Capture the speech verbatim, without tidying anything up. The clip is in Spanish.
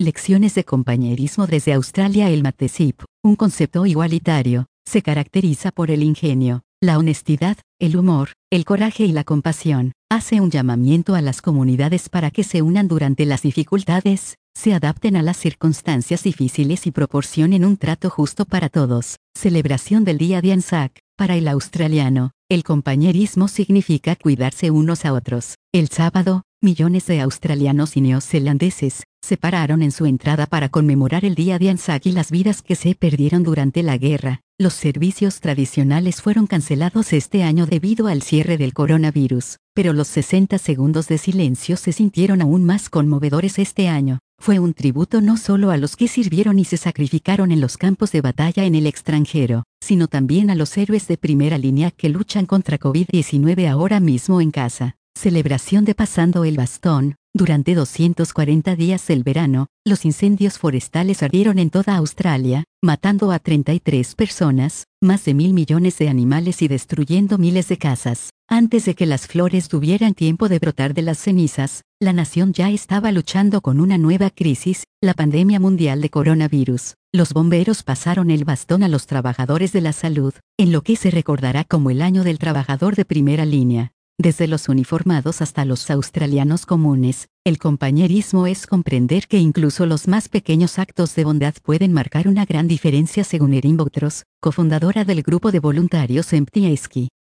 Lecciones de compañerismo desde Australia. El Mateship, un concepto igualitario, se caracteriza por el ingenio, la honestidad, el humor, el coraje y la compasión. Hace un llamamiento a las comunidades para que se unan durante las dificultades, se adapten a las circunstancias difíciles y proporcionen un trato justo para todos. Celebración del Día de Anzac. Para el australiano, el compañerismo significa cuidarse unos a otros. El sábado, millones de australianos y neozelandeses se pararon en su entrada para conmemorar el Día de Anzac y las vidas que se perdieron durante la guerra. Los servicios tradicionales fueron cancelados este año debido al cierre del coronavirus, pero los sesenta segundos de silencio se sintieron aún más conmovedores este año. Fue un tributo no solo a los que sirvieron y se sacrificaron en los campos de batalla en el extranjero, sino también a los héroes de primera línea que luchan contra COVID diecinueve ahora mismo en casa. Celebración de Pasando el Bastón. Durante doscientos cuarenta días del verano, los incendios forestales ardieron en toda Australia, matando a treinta y tres personas, más de mil millones de animales y destruyendo miles de casas. Antes de que las flores tuvieran tiempo de brotar de las cenizas, la nación ya estaba luchando con una nueva crisis, la pandemia mundial de coronavirus. Los bomberos pasaron el bastón a los trabajadores de la salud, en lo que se recordará como el año del trabajador de primera línea. Desde los uniformados hasta los australianos comunes, el compañerismo es comprender que incluso los más pequeños actos de bondad pueden marcar una gran diferencia, según Erin Boutros, cofundadora del grupo de voluntarios Empty Esky.